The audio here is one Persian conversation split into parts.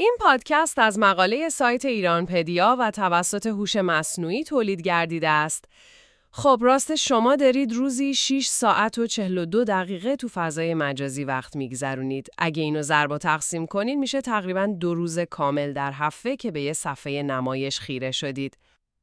این پادکست از مقاله سایت ایرانپدیا و توسط هوش مصنوعی تولید گردیده است. خب راست شما دارید روزی 6 ساعت و 42 دقیقه تو فضای مجازی وقت میگذرونید. اگه اینو ضرب تقسیم کنید میشه تقریباً 2 روز کامل در هفته که به یه صفحه نمایش خیره شدید.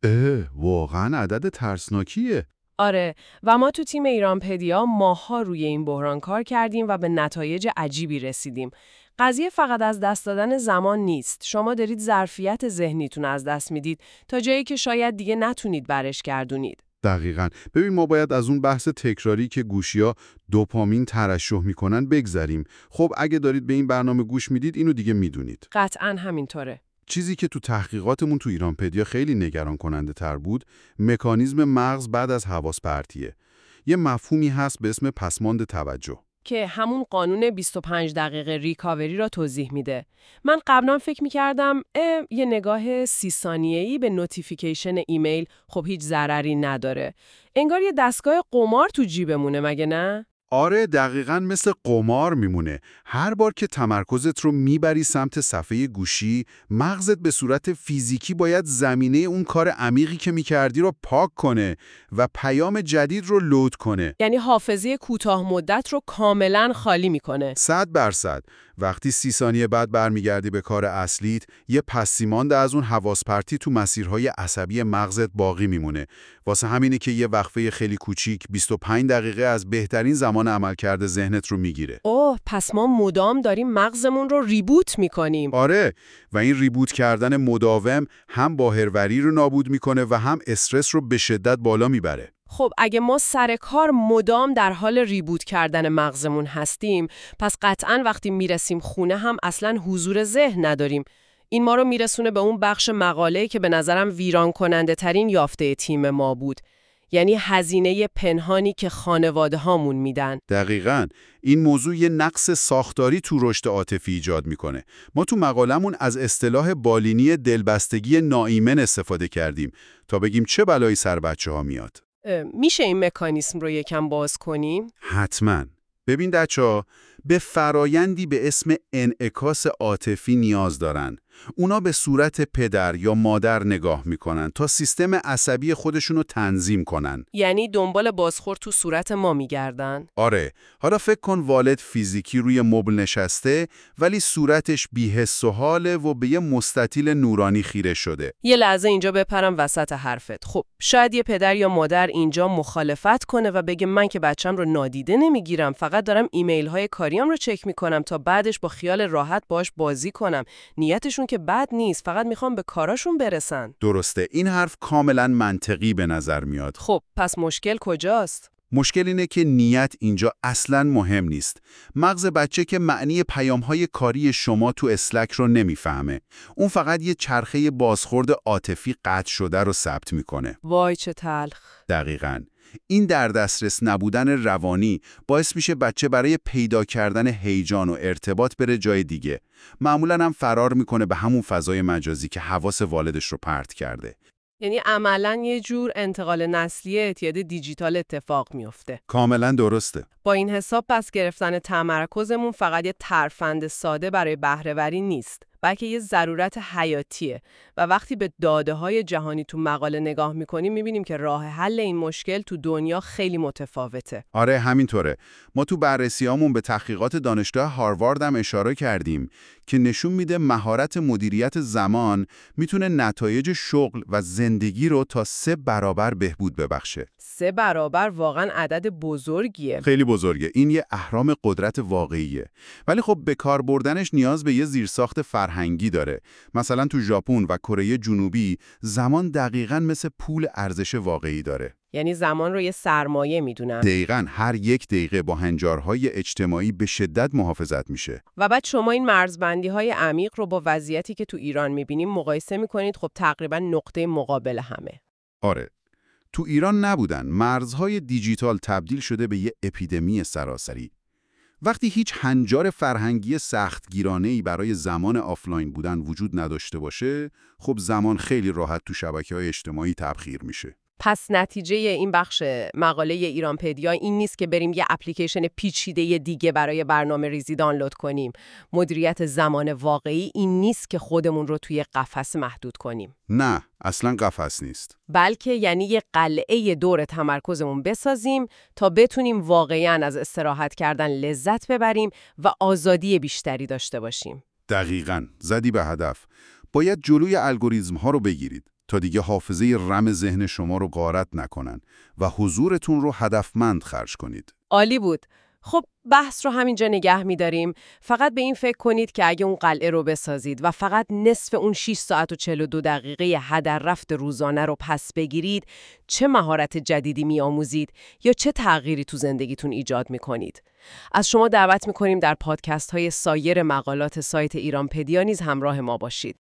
واقعاً عدد ترسناکیه. آره، و ما تو تیم ایرانپدیا ماه‌ها روی این بحران کار کردیم و به نتایج عجیبی رسیدیم. قضیه فقط از دست دادن زمان نیست. شما دارید ظرفیت ذهنیتون از دست میدید تا جایی که شاید دیگه نتونید برش گردونید. دقیقاً. ببین ما باید از اون بحث تکراری که گوشی‌ها دوپامین ترشح میکنن بگذریم. خب اگه دارید به این برنامه گوش میدید اینو دیگه میدونید. قطعاً همینطوره. چیزی که تو تحقیقاتمون تو ایرانپدیا خیلی نگران کننده تر بود، مکانیزم مغز بعد از حواس پرتیه. یه مفهومی هست به اسم پسماند توجه. که همون قانون 25 دقیقه ریکاوری را توضیح میده. من قبلا فکر میکردم یه نگاه 30 ثانیه‌ای به نوتیفیکیشن ایمیل خب هیچ ضرری نداره. انگار یه دستگاه قمار تو جیبمونه مگه نه؟ آره دقیقاً مثل قمار میمونه. هر بار که تمرکزت رو میبری سمت صفحه گوشی، مغزت به صورت فیزیکی باید زمینه اون کار عمیقی که میکردی رو پاک کنه و پیام جدید رو لود کنه. یعنی حافظه کوتاه مدت رو کاملاً خالی میکنه. 100%. وقتی 30 ثانیه بعد برمیگردی به کار اصلیت، یه پسیمانده از اون حواس پرتی تو مسیرهای عصبی مغزت باقی میمونه. واسه همینه که یه وقفه خیلی کوچیک 25 دقیقه از بهترین زمان عملکرد ذهنت رو میگیره. پس ما مدام داریم مغزمون رو ریبوت میکنیم. آره، و این ریبوت کردن مداوم هم باهروری رو نابود میکنه و هم استرس رو به شدت بالا میبره. خب اگه ما سر کار مدام در حال ریبوت کردن مغزمون هستیم، پس قطعاً وقتی میرسیم خونه هم اصلاً حضور ذهن نداریم. این ما رو میرسونه به اون بخش مقاله‌ای که به نظرم ویران کننده ترین یافته تیم ما بود. یعنی هزینه پنهانی که خانواده هامون میدن. دقیقاً. این موضوع یه نقص ساختاری تو رشد عاطفی ایجاد میکنه. ما تو مقالمون از اصطلاح بالینی دلبستگی ناایمن استفاده کردیم تا بگیم چه بلایی سر بچه‌ها میاد. میشه این مکانیسم رو یکم باز کنیم؟ حتماً. ببین بچه‌ها، به فرایندی به اسم انعکاس عاطفی نیاز دارن. اونا به صورت پدر یا مادر نگاه میکنن تا سیستم عصبی خودشونو تنظیم کنن. یعنی دنبال بازخورد تو صورت ما میگردن؟ آره، حالا فکر کن والد فیزیکی روی مبل نشسته ولی صورتش بی‌حس و حاله و به یه مستطیل نورانی خیره شده. یه لحظه اینجا بپرم وسط حرفت. خب شاید یه پدر یا مادر اینجا مخالفت کنه و بگه من که بچم رو نادیده نمیگیرم، فقط دارم ایمیل های کاریام رو چک میکنم تا بعدش با خیال راحت باش بازی کنم. نیتشون که بد نیست، فقط میخوام به کاراشون برسن. درسته، این حرف کاملا منطقی به نظر میاد. خب پس مشکل کجاست؟ مشکل اینه که نیت اینجا اصلاً مهم نیست. مغز بچه که معنی پیام‌های کاری شما تو اسلک رو نمیفهمه. اون فقط یه چرخه بازخورد عاطفی قطع شده رو ثبت میکنه. وای چه تلخ. دقیقاً. این در دسترس نبودن روانی باعث میشه بچه برای پیدا کردن هیجان و ارتباط بره جای دیگه. معمولاً هم فرار میکنه به همون فضای مجازی که حواس والدش رو پرت کرده. یعنی عملاً یه جور انتقال نسلی اعتیاد دیجیتال اتفاق میفته. کاملاً درسته. با این حساب پس گرفتن تمرکزمون فقط یه ترفند ساده برای بهره‌وری نیست، بلکه یه ضرورت حیاتیه. و وقتی به داده‌های جهانی تو مقاله نگاه می‌کنیم می‌بینیم که راه حل این مشکل تو دنیا خیلی متفاوته. آره همینطوره. ما تو بررسیامون به تحقیقات دانشگاه هاروارد هم اشاره کردیم که نشون میده مهارت مدیریت زمان میتونه نتایج شغل و زندگی رو تا 3 برابر بهبود ببخشه. 3 برابر واقعاً عدد بزرگیه. خیلی بزرگه. این یه اهرام قدرت واقعیه. ولی خب به کار بردنش نیاز به یه زیرساخت فرهنگی داره. مثلا تو ژاپن و کره جنوبی زمان دقیقاً مثل پول ارزش واقعی داره. یعنی زمان رو یه سرمایه میدونن. دقیقاً هر 1 دقیقه با هنجارهای اجتماعی به شدت محافظت میشه. و بعد شما این مرزبندی‌های عمیق رو با وضعیتی که تو ایران می‌بینیم مقایسه می‌کنید، خب تقریباً نقطه مقابل همه. آره. تو ایران نبودن. مرزهای دیجیتال تبدیل شده به یه اپیدمی سراسری. وقتی هیچ هنجار فرهنگی سختگیرانه‌ای برای زمان آفلاین بودن وجود نداشته باشه، خب زمان خیلی راحت تو شبکه‌های اجتماعی تبخیر میشه. پس نتیجه این بخش مقاله ایرانپدیا این نیست که بریم یه اپلیکیشن پیچیده دیگه برای برنامه ریزی دانلود کنیم. مدیریت زمان واقعی این نیست که خودمون رو توی قفس محدود کنیم. نه، اصلا قفس نیست. بلکه یعنی یه قلعه دور تمرکزمون بسازیم تا بتونیم واقعاً از استراحت کردن لذت ببریم و آزادی بیشتری داشته باشیم. دقیقاً، زدی به هدف. باید جلوی الگوریتم ها رو بگیرید تا دیگه حافظه رم ذهن شما رو غارت نکنن و حضورتون رو هدفمند خرج کنید. عالی بود. خب بحث رو همینجا نگه می‌داریم. فقط به این فکر کنید که اگه اون قلعه رو بسازید و فقط نصف اون 6 ساعت و 42 دقیقه هدر رفت روزانه رو پس بگیرید، چه مهارت جدیدی می‌آموزید یا چه تغییری تو زندگیتون ایجاد می‌کنید. از شما دعوت می‌کنیم در پادکست‌های سایر مقالات سایت ایرانپدیا نیز همراه ما باشید.